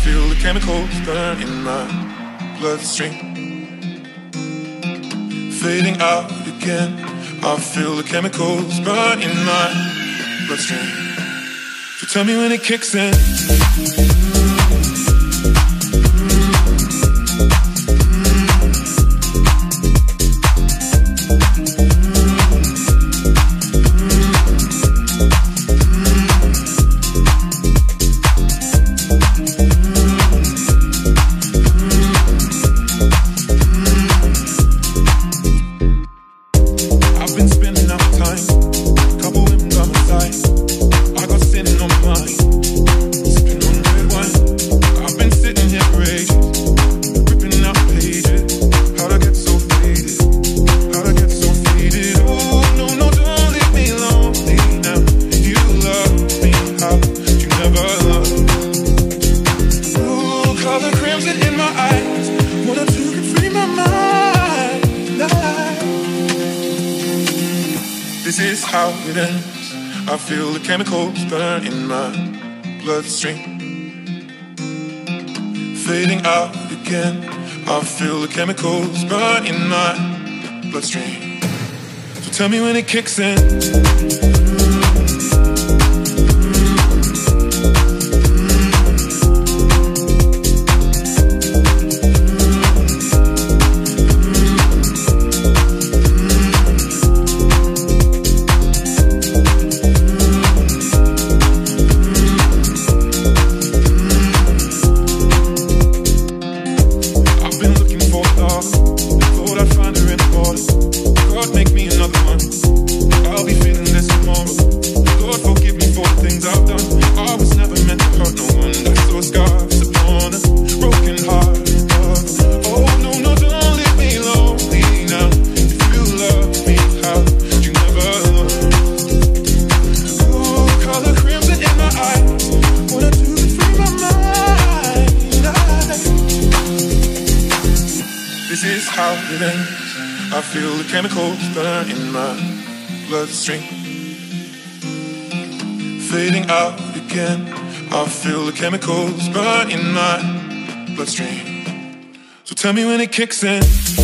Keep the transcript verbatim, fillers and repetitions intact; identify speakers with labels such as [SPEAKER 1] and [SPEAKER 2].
[SPEAKER 1] feel the chemicals burn in my bloodstream. Fading out again. I feel the chemicals burn in my bloodstream. So tell me when it kicks in. This is how it ends. I feel the chemicals burn in my bloodstream. Fading out again. I feel the chemicals burn in my bloodstream. So tell me when it kicks in. This is how it ends. I feel the chemicals burn in my bloodstream. Fading out again. I feel the chemicals burn in my bloodstream. So tell me when it kicks in.